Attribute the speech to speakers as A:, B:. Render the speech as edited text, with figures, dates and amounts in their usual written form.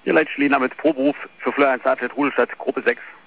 A: Hier Leitsch Lena mit Proberuf für Fleur 1 Atlet Rudelstadt, Gruppe 6.